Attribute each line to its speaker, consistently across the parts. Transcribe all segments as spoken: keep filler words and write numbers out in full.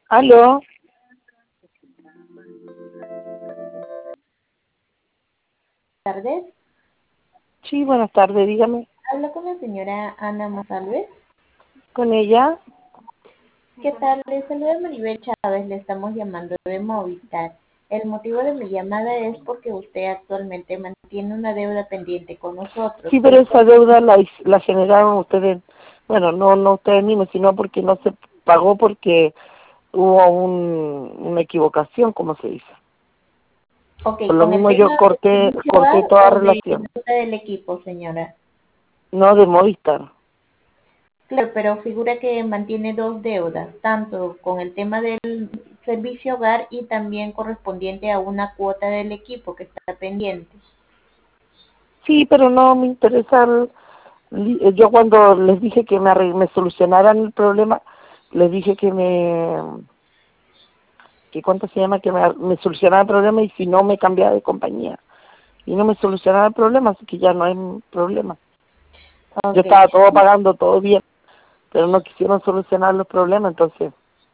Speaker 1: ¿Aló?
Speaker 2: Tardes.
Speaker 1: Sí, buenas tardes, dígame.
Speaker 2: Hablo con la señora Ana Monsalves.
Speaker 1: ¿Con ella?
Speaker 2: ¿Qué tal? Le saluda Maribel Chávez, le estamos llamando de Movistar. El motivo de mi llamada es porque usted actualmente mantiene una deuda pendiente con nosotros.
Speaker 1: Sí, pero esa deuda la, la generaron ustedes, bueno, no no ustedes mismos, sino porque no se pagó porque hubo un, una equivocación, como se dice.
Speaker 2: Ok,
Speaker 1: Por lo
Speaker 2: con el
Speaker 1: mismo yo
Speaker 2: tema del
Speaker 1: corté
Speaker 2: servicio
Speaker 1: corté
Speaker 2: hogar
Speaker 1: toda
Speaker 2: o de
Speaker 1: relación,
Speaker 2: nota del equipo, señora.
Speaker 1: no de Movistar.
Speaker 2: Claro, pero figura que mantiene dos deudas, tanto con el tema del servicio hogar y también correspondiente a una cuota del equipo que está pendiente.
Speaker 1: Sí, pero no me interesa. el- li- yo cuando les dije que me, arreg- me solucionaran el problema, les dije que me que cuánto se llama que me, me solucionara el problema y si no me cambiaba de compañía. Y no me solucionaba el problema, así que ya no hay problema. Yo
Speaker 2: Ok.
Speaker 1: estaba todo pagando, todo bien, pero no quisieron solucionar los problemas, entonces...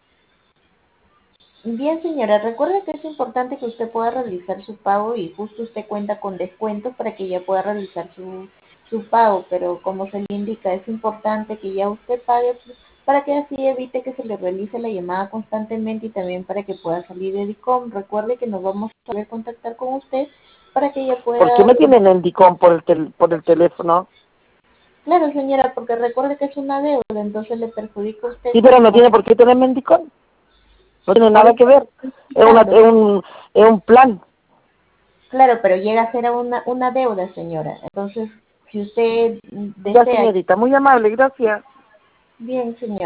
Speaker 2: Bien, señora, recuerde que es importante que usted pueda realizar su pago y justo usted cuenta con descuentos para que ya pueda realizar su, su pago, pero como se le indica, es importante que ya usted pague para que así evite que se le realice la llamada constantemente y también para que pueda salir de DICOM. Recuerde que nos vamos a poder contactar con usted para que ella
Speaker 1: ¿Por qué
Speaker 2: pueda...
Speaker 1: me tienen en Dicom por el, tel, por el teléfono?
Speaker 2: Claro, señora, porque recuerde que es una deuda, entonces le perjudica a usted
Speaker 1: Sí, pero no
Speaker 2: como...
Speaker 1: tiene por qué tenerme en Dicom. No tiene
Speaker 2: Por
Speaker 1: nada
Speaker 2: eso
Speaker 1: que ver.
Speaker 2: estoy
Speaker 1: Es, una,
Speaker 2: explicando.
Speaker 1: es, un, es un plan.
Speaker 2: Claro, pero llega a ser una, una deuda, señora. Entonces, si usted
Speaker 1: Ya,
Speaker 2: desea...
Speaker 1: señorita, muy amable, gracias.
Speaker 2: Bien, señora.